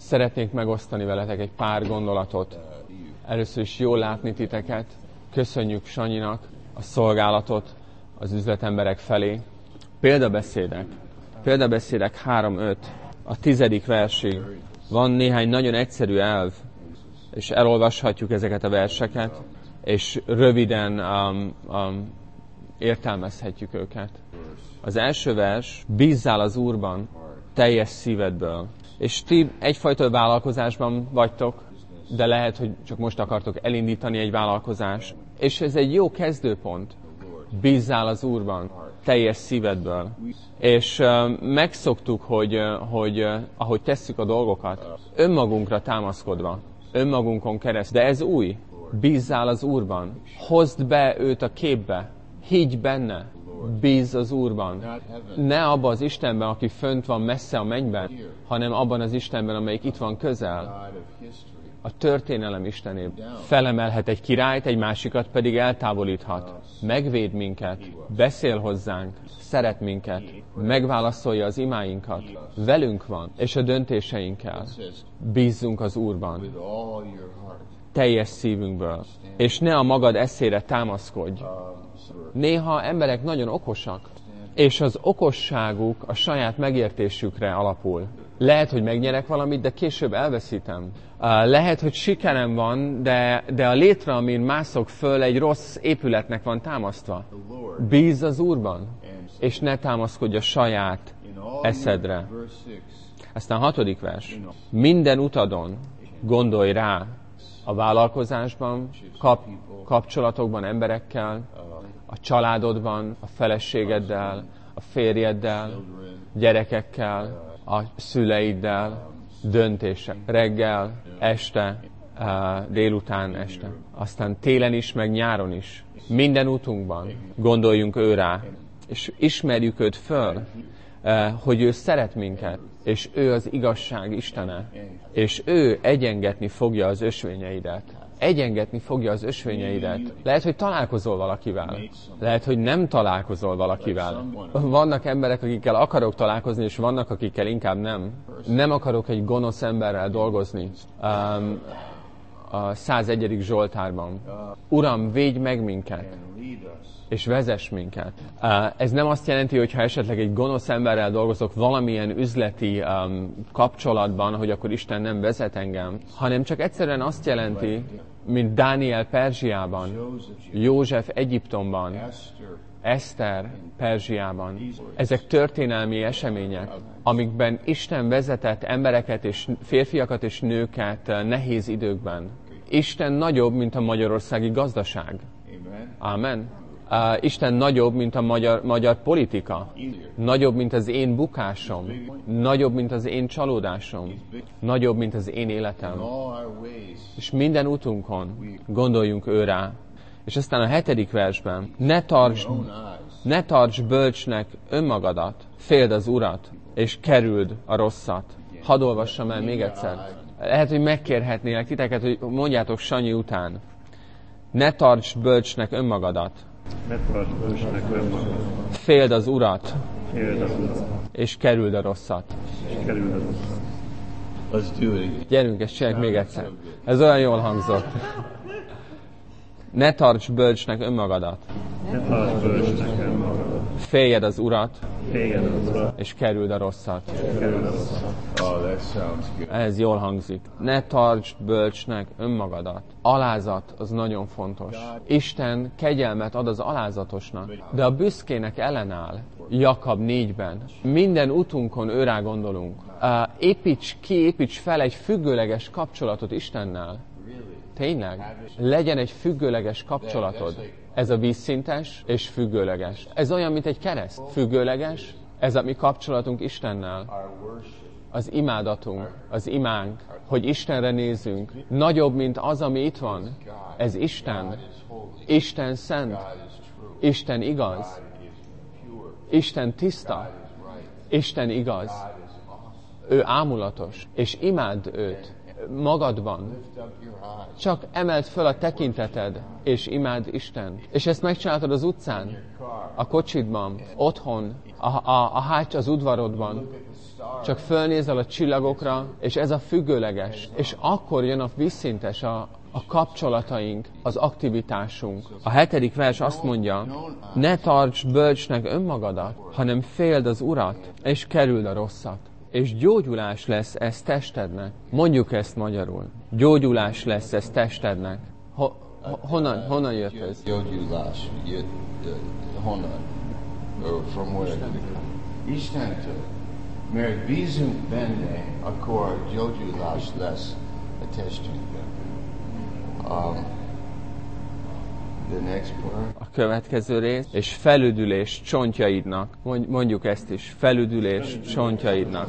Szeretnék megosztani veletek egy pár gondolatot. Először is jól látni titeket. Köszönjük Sanyinak a szolgálatot az üzletemberek felé. Példabeszédek 3-5, a 10. versig. Van néhány nagyon egyszerű elv, és elolvashatjuk ezeket a verseket, és röviden értelmezhetjük őket. Az első vers, bízzál az Úrban teljes szívedből. És ti egyfajta vállalkozásban vagytok, de lehet, hogy csak most akartok elindítani egy vállalkozást. És ez egy jó kezdőpont. Bízzál az Úrban teljes szívedből. És megszoktuk, hogy ahogy tesszük a dolgokat, önmagunkra támaszkodva, önmagunkon keresztül. De ez új. Bízzál az Úrban. Hozd be őt a képbe. Higgy benne. Bízz az Úrban. Ne abban az Istenben, aki fönt van messze a mennyben, hanem abban az Istenben, amelyik itt van közel. A történelem Istenében. Felemelhet egy királyt, egy másikat pedig eltávolíthat. Megvéd minket, beszél hozzánk, szeret minket, megválaszolja az imáinkat. Velünk van, és a döntéseinkkel. Bízzunk az Úrban. Teljes szívünkből. És ne a magad eszére támaszkodj. Néha emberek nagyon okosak, és az okosságuk a saját megértésükre alapul. Lehet, hogy megnyerek valamit, de később elveszítem. Lehet, hogy sikerem van, de a létre, amin mászok föl, egy rossz épületnek van támasztva. Bízz az Úrban, és ne támaszkodj a saját eszedre. Aztán 6. vers. Minden utadon gondolj rá, a vállalkozásban, kapcsolatokban emberekkel, a családodban, a feleségeddel, a férjeddel, gyerekekkel, a szüleiddel, döntések. Reggel, este, délután, este. Aztán télen is, meg nyáron is. Minden útunkban gondoljunk ő rá, és ismerjük őt föl, hogy ő szeret minket, és ő az igazság Istene, és ő egyengetni fogja az ösvényeidet. Egyengetni fogja az ösvényeidet. Lehet, hogy találkozol valakivel. Lehet, hogy nem találkozol valakivel. Vannak emberek, akikkel akarok találkozni, és vannak, akikkel inkább nem. Nem akarok egy gonosz emberrel dolgozni. A 101. Zsoltárban. Uram, védj meg minket, és vezess minket. Ez nem azt jelenti, hogy ha esetleg egy gonosz emberrel dolgozok valamilyen üzleti kapcsolatban, hogy akkor Isten nem vezet engem, hanem csak egyszerűen azt jelenti, mint Dániel Perzsiában, József Egyiptomban, Eszter Perzsiában. Ezek történelmi események, amikben Isten vezetett embereket és férfiakat és nőket nehéz időkben. Isten nagyobb, mint a magyarországi gazdaság. Amen. Isten nagyobb, mint a magyar politika. Nagyobb, mint az én bukásom. Nagyobb, mint az én csalódásom. Nagyobb, mint az én életem. És minden útunkon gondoljunk ő rá. És aztán a 7. versben, ne tarts bölcsnek önmagadat, féld az Urat, és kerüld a rosszat. Hadd olvassam el még egyszer. Lehet, hogy megkérhetnélek titeket, hogy mondjátok Sanyi után. Ne tarts bölcsnek önmagadat. Féld az Urat. És kerüld a rosszat. Gyerünk, ezt csináljuk még egyszer. Ez olyan jól hangzott. Ne tarts bölcsnek önmagadat. Féljed az Urat. És kerüld a rosszat. Ez jól hangzik. Ne tarts bölcsnek önmagadat. Alázat az nagyon fontos. Isten kegyelmet ad az alázatosnak, de a büszkének ellenáll. Jakab 4-ben. Minden útunkon őrá gondolunk. Építs fel egy függőleges kapcsolatot Istennel. Tényleg? Legyen egy függőleges kapcsolatod. Ez a vízszintes és függőleges. Ez olyan, mint egy kereszt. Függőleges, ez a mi kapcsolatunk Istennel. Az imádatunk, az imánk, hogy Istenre nézzünk. Nagyobb, mint az, ami itt van. Ez Isten. Isten szent. Isten igaz. Isten tiszta. Isten igaz. Ő ámulatos. És imádd őt. Magadban. Csak emeld föl a tekinteted, és imád Isten. És ezt megcsináltad az utcán, a kocsidban, otthon, az udvarodban. csak fölnézel a csillagokra, és ez a függőleges. És akkor jön a vízszintes, a kapcsolataink, az aktivitásunk. A 7. vers azt mondja, ne tarts bölcsnek önmagadat, hanem féld az Urat, és kerüld a rosszat. És gyógyulás lesz ez testednek. Mondjuk ezt magyarul. Gyógyulás lesz ez testednek. Honnan jött ez? Gyógyulás. Honnan? From where? Istentől. Mert bízunk benne, akkor gyógyulás lesz a testünkben. The next part. A következő rész, és felüdülés csontjaidnak. Mondjuk ezt is, felüdülés csontjaidnak.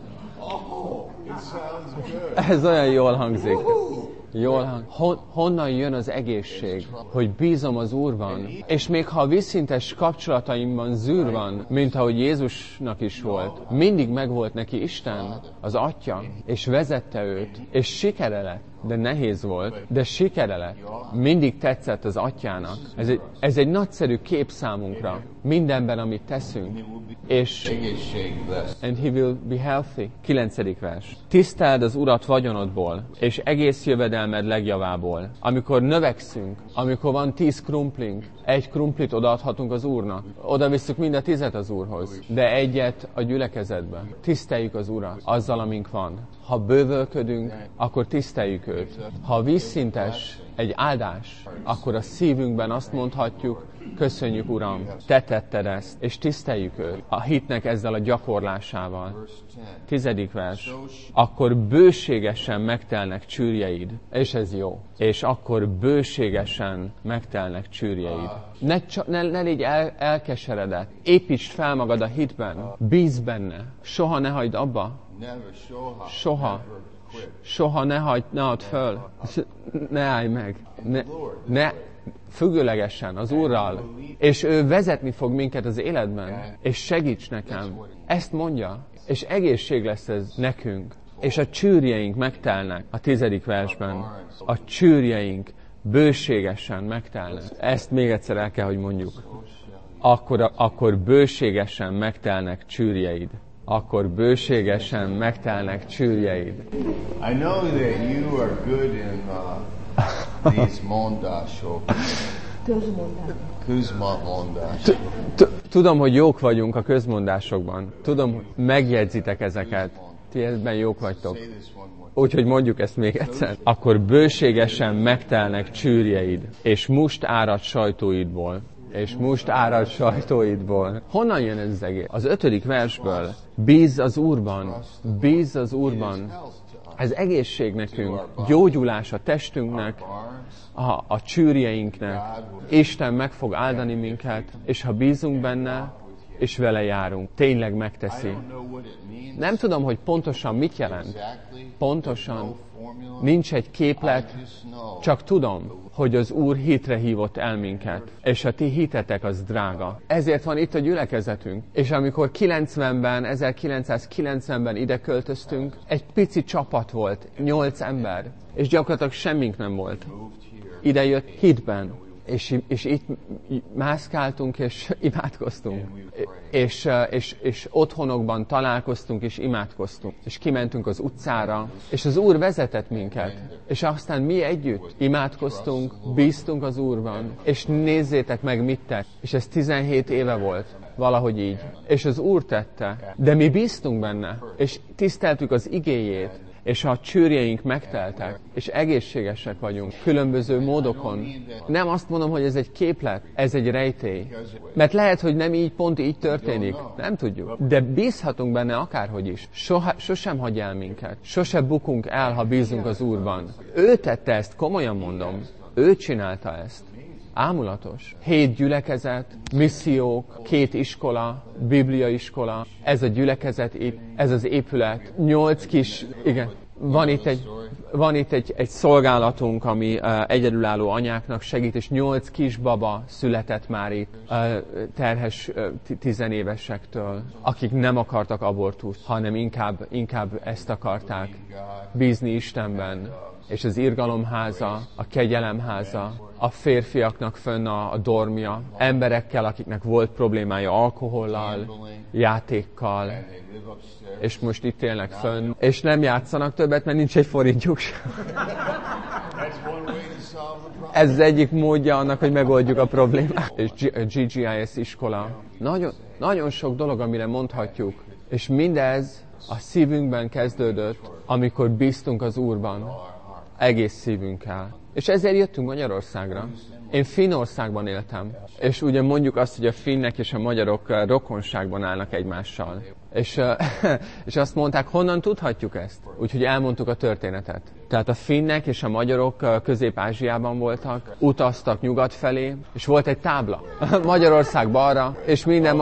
Ez olyan jól hangzik. Honnan jön az egészség? Hogy bízom az Úrban. És még ha a vízszintes kapcsolataimban zűr van, mint ahogy Jézusnak is volt, mindig megvolt neki Isten, az Atya, és vezette őt, és sikere lett. De nehéz volt, de sikere lett. Mindig tetszett az Atyának. Ez egy nagyszerű kép számunkra. Mindenben, amit teszünk. És and he will be healthy. 9. vers. Tiszteld az Urat vagyonodból, és egész jövedelmed legjavából. Amikor növekszünk, amikor van 10 krumplink, 1 krumplit odaadhatunk az Úrnak. Oda visszük mind a 10 az Úrhoz, de egyet a gyülekezetbe. Tiszteljük az Urat azzal, amink van. Ha bővölködünk, akkor tiszteljük őt. Ha vízszintes egy áldás, akkor a szívünkben azt mondhatjuk, köszönjük Uram, te tetted ezt, és tiszteljük őt. A hitnek ezzel a gyakorlásával. 10. vers. Akkor bőségesen megtelnek csűrjeid. És ez jó. És akkor bőségesen megtelnek csűrjeid. Ne légy elkeseredett. Építsd fel magad a hitben. Bízz benne. Soha ne hagyd abba. Soha ne add föl. Ne állj meg. Ne függőlegesen az Úrral. És ő vezetni fog minket az életben. És segíts nekem. Ezt mondja. És egészség lesz ez nekünk. És a csűrjeink megtelnek a 10. versben. A csűrjeink bőségesen megtelnek. Ezt még egyszer el kell, hogy mondjuk. Akkor bőségesen megtelnek csűrjeid. Akkor bőségesen megtelnek csűrjeid. I know that you are good in these mondások. Közmondások. Tudom, hogy jók vagyunk a közmondásokban. Tudom, hogy megjegyzitek ezeket. Ti ebben jók vagytok. Úgyhogy mondjuk ezt még egyszer. Akkor bőségesen megtelnek csűrjeid, és must árad sajtóidból. Honnan jön ez az egész? Az 5. versből. Bízz az Úrban. Bízz az Úrban. Ez egészség nekünk, gyógyulás a testünknek, a csűrjeinknek. Isten meg fog áldani minket, és ha bízunk benne, és vele járunk, tényleg megteszi. Nem tudom, hogy pontosan mit jelent. Pontosan. Nincs egy képlet, csak tudom, hogy az Úr hitre hívott el minket, és a ti hitetek az drága. Ezért van itt a gyülekezetünk. És amikor 1990-ben ide költöztünk, egy pici csapat volt, 8 ember, és gyakorlatilag semmink nem volt. Ide jött hitben, és itt mászkáltunk, és imádkoztunk. És otthonokban találkoztunk, és imádkoztunk. És kimentünk az utcára, és az Úr vezetett minket. És aztán mi együtt imádkoztunk, bíztunk az Úrban, és nézzétek meg, mit tett. És ez 17 éve volt. Valahogy így. És az Úr tette. De mi bíztunk benne, és tiszteltük az igéjét, és a csűrjeink megteltek, és egészségesek vagyunk, különböző módokon. Nem azt mondom, hogy ez egy képlet, ez egy rejtély. Mert lehet, hogy nem így, pont így történik. Nem tudjuk. De bízhatunk benne akárhogy is. Sosem hagy el minket. Sose bukunk el, ha bízunk az Úrban. Ő tette ezt, komolyan mondom. Ő csinálta ezt. Ámulatos. 7 gyülekezet, missziók, 2 iskola, bibliaiskola, ez a gyülekezet itt, ez az épület, 8 kis, igen, van itt egy szolgálatunk, ami egyedülálló anyáknak segít, és 8 kisbaba született már itt, terhes 10 évesektől, akik nem akartak abortuszt, hanem inkább ezt akarták. bízni Istenben, és az irgalom háza, a kegyelem háza, a férfiaknak fönn a dormja, emberekkel, akiknek volt problémája alkohollal, játékkal, és most itt élnek fönn, és nem játszanak többet, mert nincs egy forintjuk sem. Ez az egyik módja annak, hogy megoldjuk a problémát. És GGIS iskola. Nagyon sok dolog, amire mondhatjuk. És mindez a szívünkben kezdődött, amikor bíztunk az Úrban. Egész szívünkkel. És ezért jöttünk Magyarországra. Én Finnországban éltem. És ugye mondjuk azt, hogy a finnek és a magyarok rokonságban állnak egymással. És azt mondták, honnan tudhatjuk ezt? Úgyhogy elmondtuk a történetet. Tehát a finnek és a magyarok Közép-Ázsiában voltak, utaztak nyugat felé, és volt egy tábla. Magyarország balra, és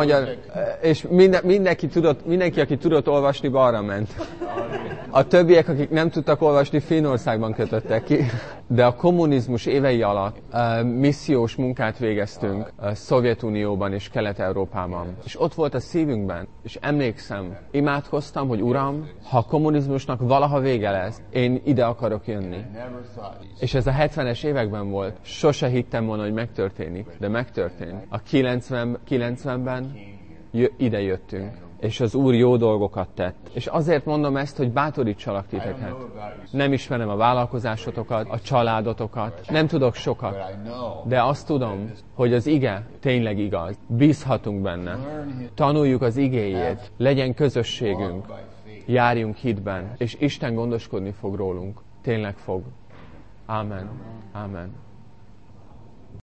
mindenki, aki tudott olvasni, balra ment. A többiek, akik nem tudtak olvasni, Finnországban kötöttek ki. De a kommunizmus évei alatt missziós munkát végeztünk Szovjetunióban és Kelet-Európában. És ott volt a szívünkben, és emlékszem, imádkoztam, hogy Uram, ha a kommunizmusnak valaha vége lesz, én ide akarok jönni. És ez a 70-es években volt. Sose hittem volna, hogy megtörténik, de megtörtént. A 90-ben ide jöttünk. És az Úr jó dolgokat tett. És azért mondom ezt, hogy bátorítsalak titeket. Nem ismerem a vállalkozásotokat, a családotokat, nem tudok sokat, de azt tudom, hogy az ige tényleg igaz. Bízhatunk benne. Tanuljuk az igéjét, legyen közösségünk, járjunk hitben, és Isten gondoskodni fog rólunk. Tényleg fog. Amen. Amen.